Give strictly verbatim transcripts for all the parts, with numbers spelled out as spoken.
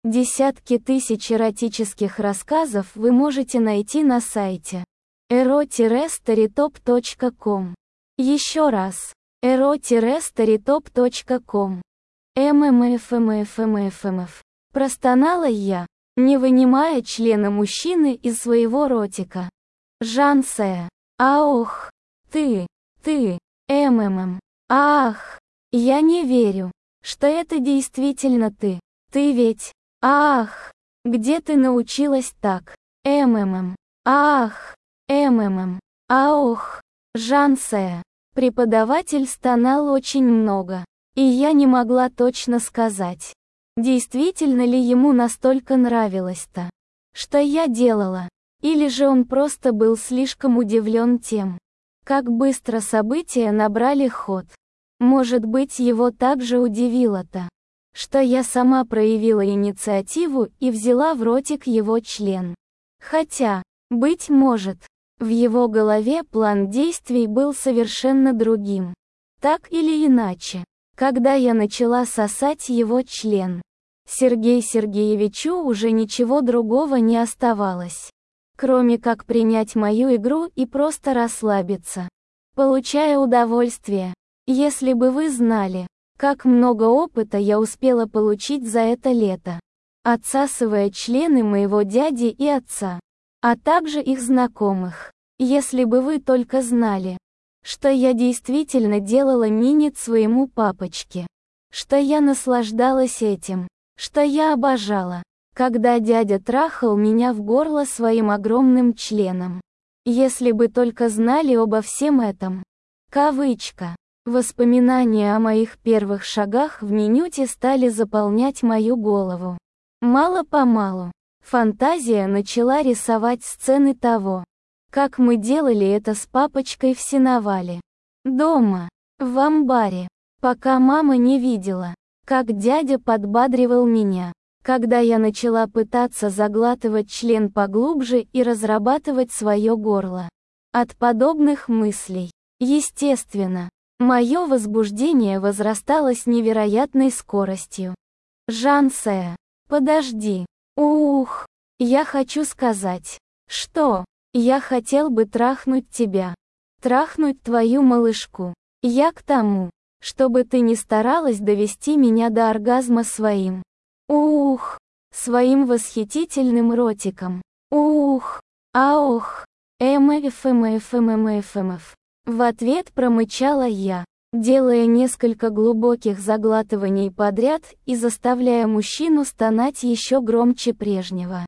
Десятки тысяч эротических рассказов вы можете найти на сайте эро старитоп точка ком. Еще раз. эро старитоп точка ком. ММФМФМФМФ. Простонала я, не вынимая члена мужчины из своего ротика. Жансея. Ах, ты, ты, МММ. Ах, я не верю, что это действительно ты. Ты ведь, ах, где ты научилась так? МММ. Ах, МММ. Ах, Жансея. Преподаватель стонал очень много, и я не могла точно сказать, действительно ли ему настолько нравилось-то, что я делала, или же он просто был слишком удивлен тем, как быстро события набрали ход. Может быть, его также удивило-то, что я сама проявила инициативу и взяла в ротик его член. Хотя, быть может, в его голове план действий был совершенно другим. Так или иначе, когда я начала сосать его член, Сергею Сергеевичу уже ничего другого не оставалось, кроме как принять мою игру и просто расслабиться, получая удовольствие. Если бы вы знали, как много опыта я успела получить за это лето, отсасывая члены моего дяди и отца, а также их знакомых. Если бы вы только знали, что я действительно делала минет своему папочке, что я наслаждалась этим, что я обожала, когда дядя трахал меня в горло своим огромным членом. Если бы только знали обо всем этом. Кавычка. Воспоминания о моих первых шагах в минюте стали заполнять мою голову. Мало-помалу, фантазия начала рисовать сцены того, как мы делали это с папочкой в сеновале. Дома, в амбаре, пока мама не видела, как дядя подбадривал меня, когда я начала пытаться заглатывать член поглубже и разрабатывать свое горло. От подобных мыслей, естественно, мое возбуждение возрастало с невероятной скоростью. Жансея, подожди. Ух, я хочу сказать, что я хотел бы трахнуть тебя. Трахнуть твою малышку. Я к тому, чтобы ты не старалась довести меня до оргазма своим. Ух, своим восхитительным ротиком. Ух, аох, мфмфмфмф. В ответ промычала я, делая несколько глубоких заглатываний подряд и заставляя мужчину стонать еще громче прежнего.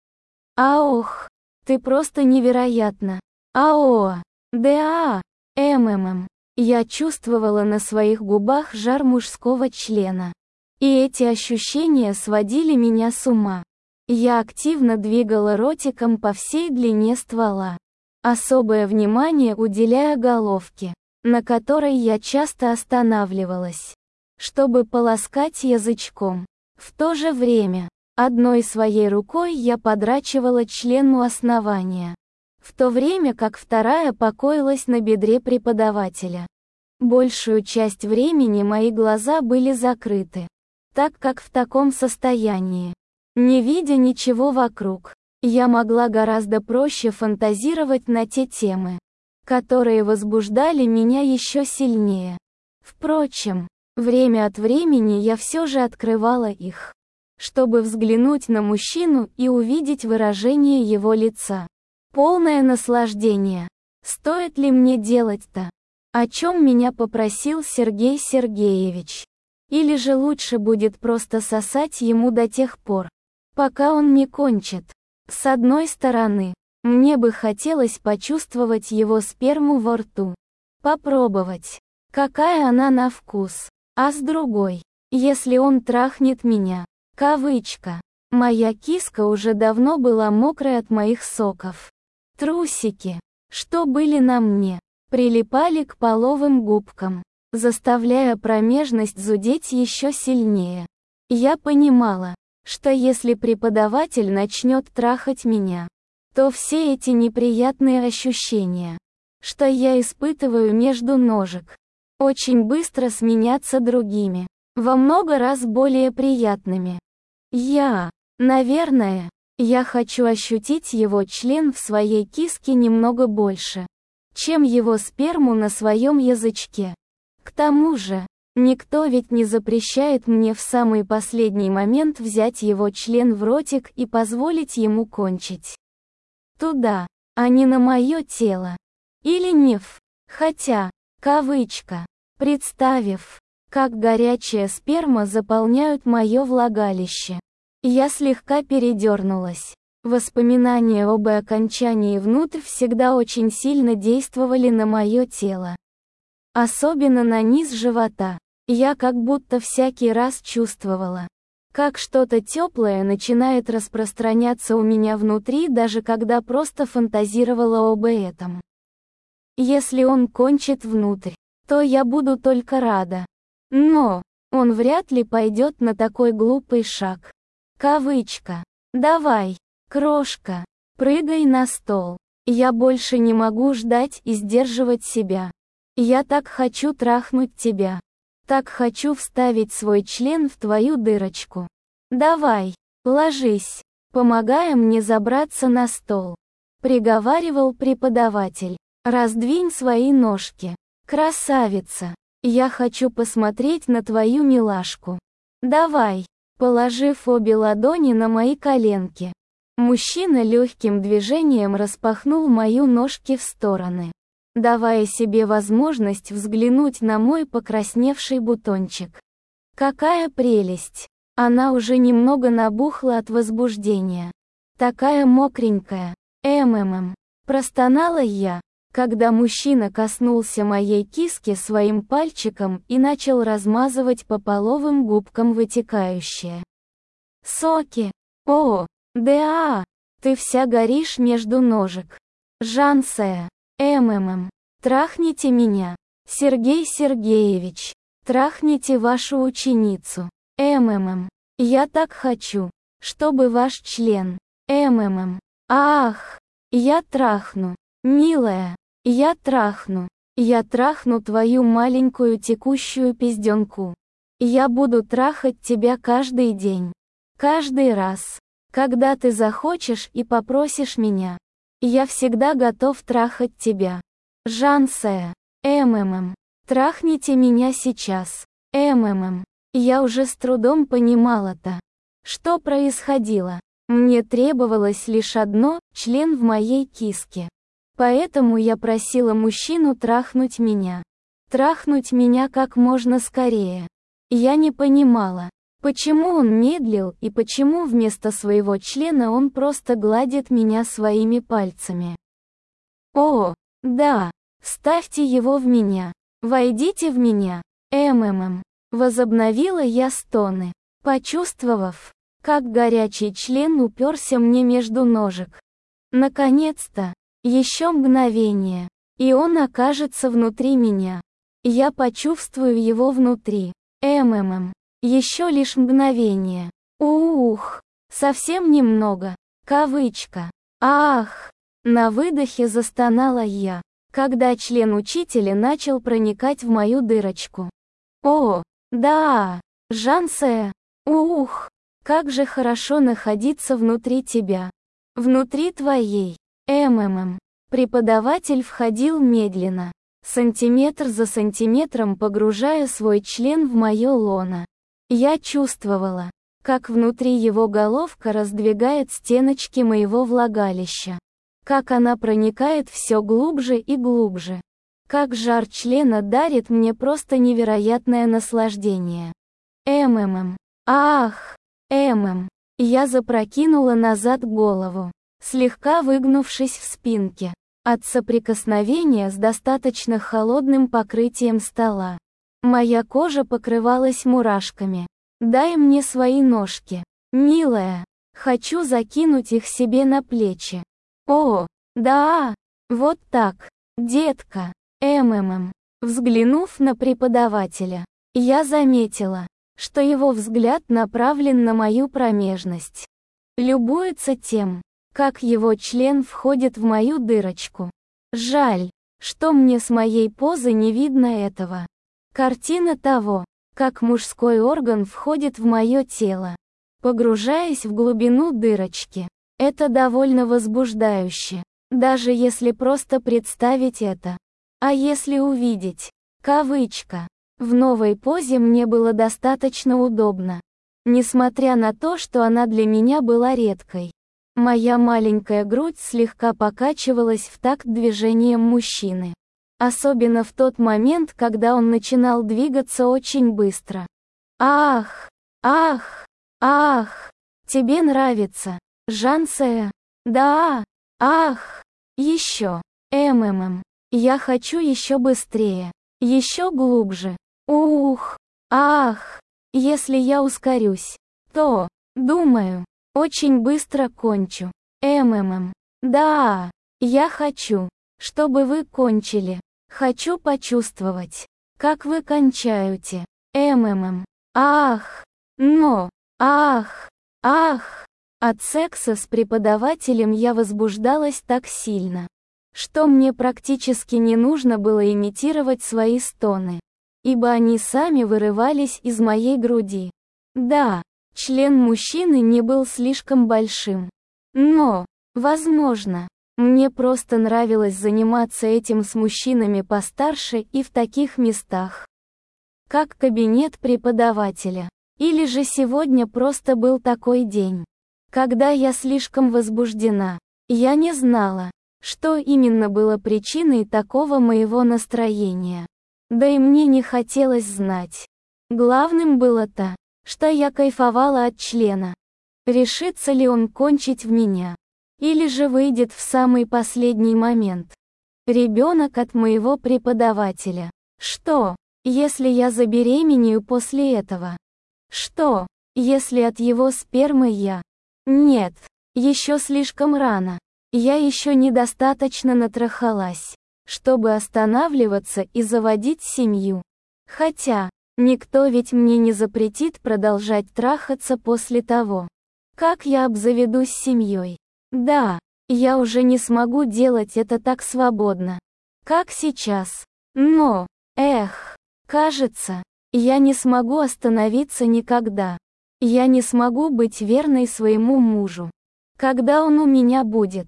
Аох, ты просто невероятна. Аоа, да, ммм. Я чувствовала на своих губах жар мужского члена. И эти ощущения сводили меня с ума. Я активно двигала ротиком по всей длине ствола, особое внимание уделяя головке, на которой я часто останавливалась, чтобы полоскать язычком. В то же время, одной своей рукой я подрачивала член у основания, в то время как вторая покоилась на бедре преподавателя. Большую часть времени мои глаза были закрыты, так как в таком состоянии, не видя ничего вокруг, я могла гораздо проще фантазировать на те темы, которые возбуждали меня еще сильнее. Впрочем, время от времени я все же открывала их, чтобы взглянуть на мужчину и увидеть выражение его лица. Полное наслаждение. Стоит ли мне делать-то, о чем меня попросил Сергей Сергеевич? Или же лучше будет просто сосать ему до тех пор, пока он не кончит? С одной стороны, мне бы хотелось почувствовать его сперму во рту, попробовать, какая она на вкус, а с другой, если он трахнет меня, кавычка, моя киска уже давно была мокрой от моих соков. Трусики, что были на мне, прилипали к половым губкам, заставляя промежность зудеть еще сильнее. Я понимала, что если преподаватель начнет трахать меня, то все эти неприятные ощущения, что я испытываю между ножек, очень быстро сменятся другими, во много раз более приятными. Я, наверное, я хочу ощутить его член в своей киске немного больше, чем его сперму на своем язычке. К тому же, никто ведь не запрещает мне в самый последний момент взять его член в ротик и позволить ему кончить туда, а не на мое тело. Или неф. Хотя, кавычка, представив, как горячая сперма заполняют мое влагалище, я слегка передернулась. Воспоминания об окончании внутрь всегда очень сильно действовали на мое тело. Особенно на низ живота. Я как будто всякий раз чувствовала, как что-то теплое начинает распространяться у меня внутри, даже когда просто фантазировала об этом. Если он кончит внутрь, то я буду только рада. Но он вряд ли пойдет на такой глупый шаг. Кавычка. Давай, крошка, прыгай на стол. Я больше не могу ждать и сдерживать себя. Я так хочу трахнуть тебя. Так хочу вставить свой член в твою дырочку. Давай, ложись, помогая мне забраться на стол. Приговаривал преподаватель. Раздвинь свои ножки. Красавица. Я хочу посмотреть на твою милашку. Давай. Положив обе ладони на мои коленки, мужчина легким движением распахнул мою ножки в стороны, давая себе возможность взглянуть на мой покрасневший бутончик. Какая прелесть! Она уже немного набухла от возбуждения. Такая мокренькая. Ммм. Простонала я, когда мужчина коснулся моей киски своим пальчиком и начал размазывать по половым губкам вытекающие соки. О, да, ты вся горишь между ножек. Жансея. Ммм. Трахните меня. Сергей Сергеевич. Трахните вашу ученицу. Ммм. Я так хочу, чтобы ваш член. Ммм. Ах, я трахну. Милая. Я трахну. Я трахну твою маленькую текущую пизденку. Я буду трахать тебя каждый день. Каждый раз, когда ты захочешь и попросишь меня. Я всегда готов трахать тебя. Жансея. Ммм. Трахните меня сейчас. Ммм. Я уже с трудом понимала-то, что происходило. Мне требовалось лишь одно – член в моей киске. Поэтому я просила мужчину трахнуть меня. Трахнуть меня как можно скорее. Я не понимала, почему он медлил и почему вместо своего члена он просто гладит меня своими пальцами. О, да, ставьте его в меня. Войдите в меня. Ммм. Возобновила я стоны, почувствовав, как горячий член уперся мне между ножек. Наконец-то. Еще мгновение, и он окажется внутри меня. Я почувствую его внутри. Ммм. Еще лишь мгновение. Ух, совсем немного. Кавычка. Ах. На выдохе застонала я, когда член учителя начал проникать в мою дырочку. О, да, Жансея. Ух, как же хорошо находиться внутри тебя. Внутри твоей. Ммм. Преподаватель входил медленно, сантиметр за сантиметром погружая свой член в мое лоно. Я чувствовала, как внутри его головка раздвигает стеночки моего влагалища, как она проникает все глубже и глубже, как жар члена дарит мне просто невероятное наслаждение. Ммм. Ах, ммм. Я запрокинула назад голову, слегка выгнувшись в спинке, от соприкосновения с достаточно холодным покрытием стола. Моя кожа покрывалась мурашками. Дай мне свои ножки, милая. Хочу закинуть их себе на плечи. О, да, вот так, детка. Ммм. Взглянув на преподавателя, я заметила, что его взгляд направлен на мою промежность. Любуется тем, как его член входит в мою дырочку. Жаль, что мне с моей позы не видно этого. Картина того, как мужской орган входит в мое тело. погружаясь в глубину дырочки. Это довольно возбуждающе, даже если просто представить это. А если увидеть, кавычка, в новой позе мне было достаточно удобно. Несмотря на то, что она для меня была редкой. Моя маленькая грудь слегка покачивалась в такт движением мужчины. Особенно в тот момент, когда он начинал двигаться очень быстро. Ах, ах, ах, тебе нравится, Жансеа? Да, ах, еще, ммм, я хочу еще быстрее, еще глубже. Ух, ах, если я ускорюсь, то, думаю, очень быстро кончу. Ммм, да, я хочу, чтобы вы кончили. Хочу почувствовать, как вы кончаете. Ммм, ах, но, ах, ах. От секса с преподавателем я возбуждалась так сильно, что мне практически не нужно было имитировать свои стоны, ибо они сами вырывались из моей груди. Да, член мужчины не был слишком большим, но, возможно, мне просто нравилось заниматься этим с мужчинами постарше и в таких местах, как кабинет преподавателя. Или же сегодня просто был такой день, когда я слишком возбуждена. Я не знала, что именно было причиной такого моего настроения. Да и мне не хотелось знать. Главным было то, что я кайфовала от члена. Решится ли он кончить в меня? Или же выйдет в самый последний момент? Ребенок от моего преподавателя. Что, если я забеременею после этого? Что, если от его спермы я? Нет, еще слишком рано. Я еще недостаточно натрахалась, чтобы останавливаться и заводить семью. Хотя, никто ведь мне не запретит продолжать трахаться после того, как я обзаведусь семьей. Да, я уже не смогу делать это так свободно, как сейчас. Но, эх, кажется, я не смогу остановиться никогда. Я не смогу быть верной своему мужу, когда он у меня будет.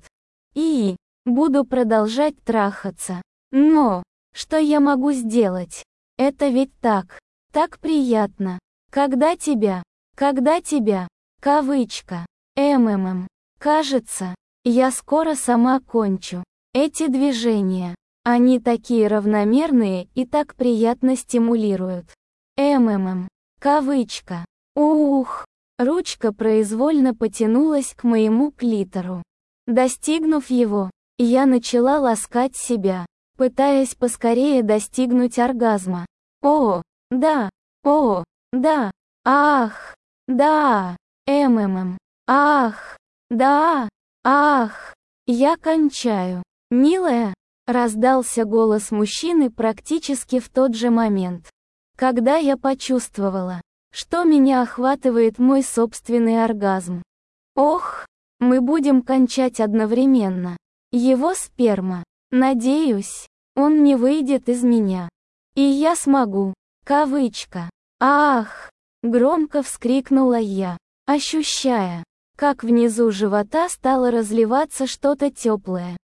И буду продолжать трахаться. Но, что я могу сделать? Это ведь так, так приятно. Когда тебя, когда тебя, кавычка, ммм, кажется, я скоро сама кончу. Эти движения, они такие равномерные и так приятно стимулируют. Ммм, кавычка. Ух, ручка произвольно потянулась к моему клитору. Достигнув его, я начала ласкать себя, пытаясь поскорее достигнуть оргазма. О, да, о, да, ах, да, ммм, ах, да, ах, я кончаю. Милая, раздался голос мужчины практически в тот же момент, когда я почувствовала, что меня охватывает мой собственный оргазм. Ох, мы будем кончать одновременно. Его сперма. Надеюсь, он не выйдет из меня. И я смогу. Кавычка. Ах! Громко вскрикнула я, ощущая, как внизу живота стало разливаться что-то теплое.